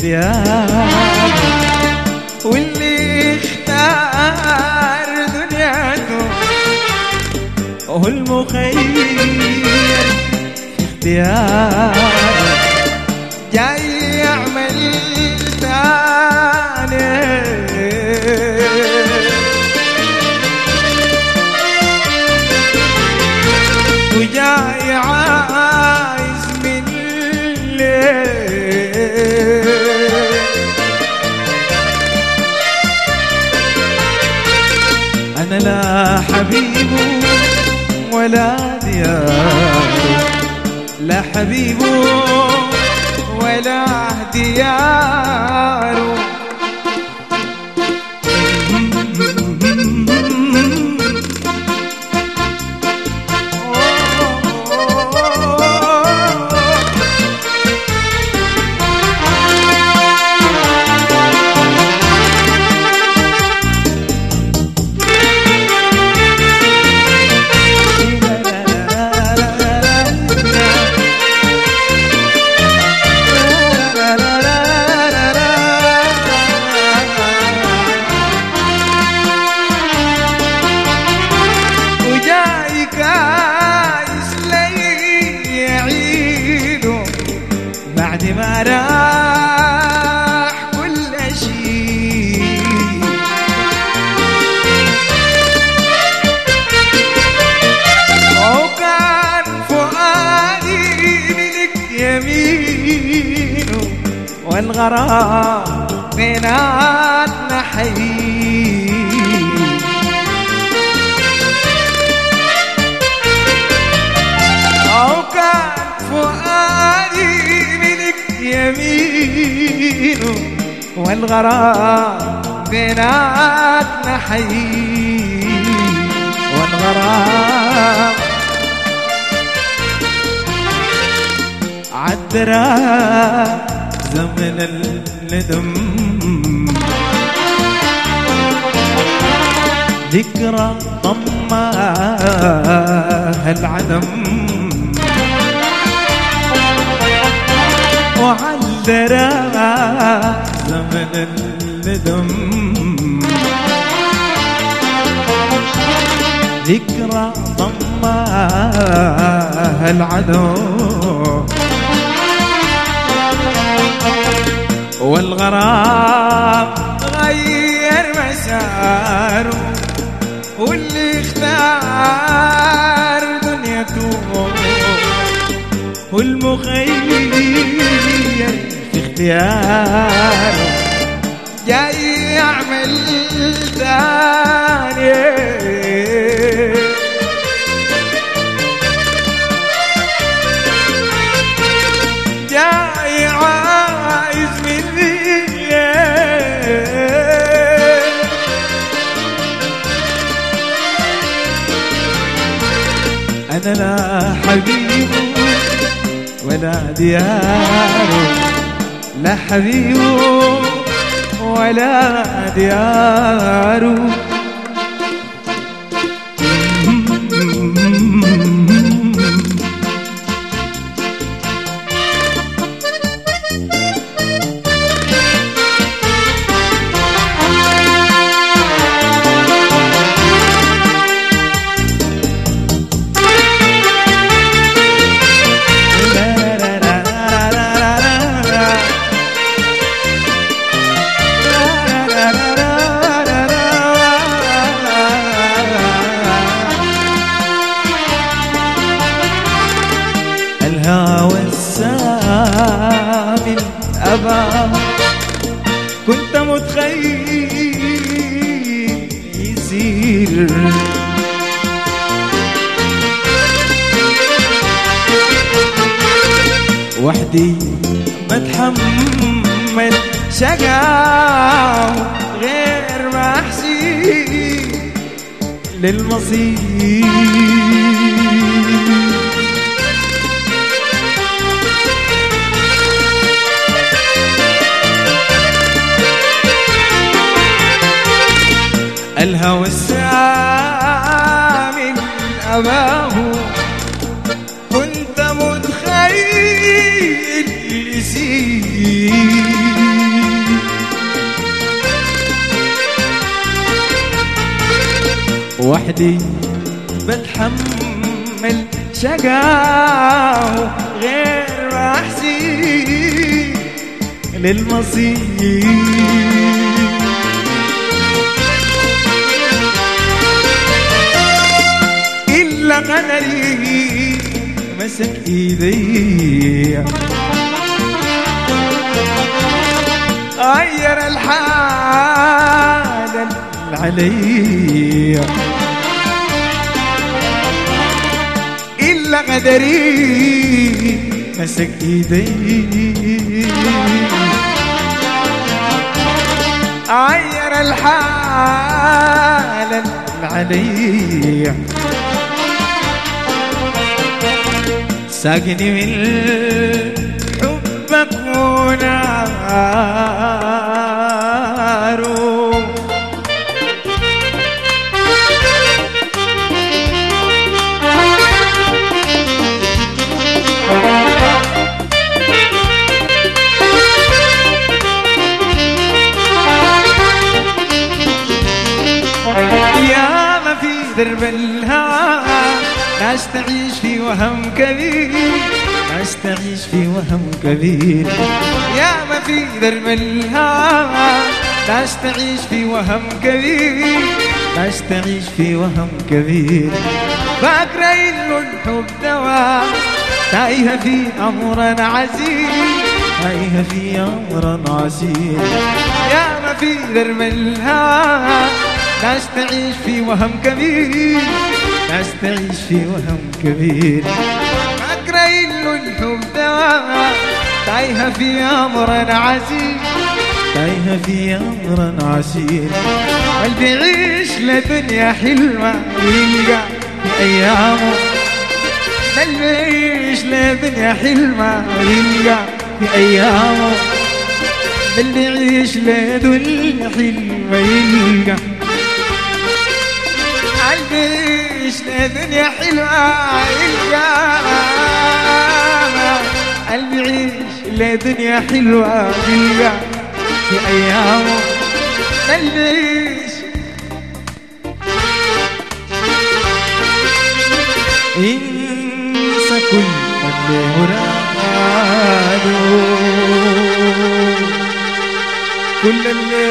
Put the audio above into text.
اختياره، واللي اختار دنياته هو المخير في اختياره، جاي يعمل تاني وجاي عايز من الليل. أنا لا حبيبه ولا دياره، لا حبيبه ولا دياره، بعد ما راح كل شيء. وكان فؤادي ملك يمينه، والغرام بيناتنا حي. وكان فؤادي يمينه، والغرام بيناتنا حي. والغرام عدرا زمن الندم، ذكرى ضمها العدم، وعذرا زمن الندم، ذكرى ضمها العدو. والغرام غير مساره، واللي اختار دنيته والمخير في اختياره، جاي يعمل تاني جاي عايز مني. أنا لا حبيبه ولا دياره، لا حبيبه ولا دياره. الهوى السامي الأبا كنت متخيل يصير، وحدي بتحمل شقاو غير ما أحسي للمصير. الهوى السامي أباه كنت متخيل يسير، وحدي بتحمل شقاه غير ما احسين للمصير. إلا قدري مسك ايدي غير الحال علي. إلا قدري مسك ايدي غير الحال علي. ساقني من حبك وناره يا ما في درب الهوى ناس تعيش في وهم كبير، ناس تعيش في وهم كبير. يا ما في درب الهوى ناس تعيش في وهم كبير، ناس تعيش في وهم كبير. فاكرة إنه الحب دواء تايهة في أمر عسير، تايهة في أمر عسير. يا ما في درب الهوى ناس تعيش في وهم كبير، ناس تعيش في وهم كبير. فاكرة إنه الحب دواء تايهة في أمر عسير، تايهة في أمر عسير. قلبي يعيش لدنيا حلوة يلقى في أيامه، قلبي يعيش لدنيا حلوة يلقى في أيامه، اللي يعيش لدنيا حلوة يلقى. قلبي يعيش لدنيا حلوة يلقى، قلبي يعيش لدنيا حلوة يلقى في أيامه، قلبي يعيش. انسى كل اللي مراده، كل اللي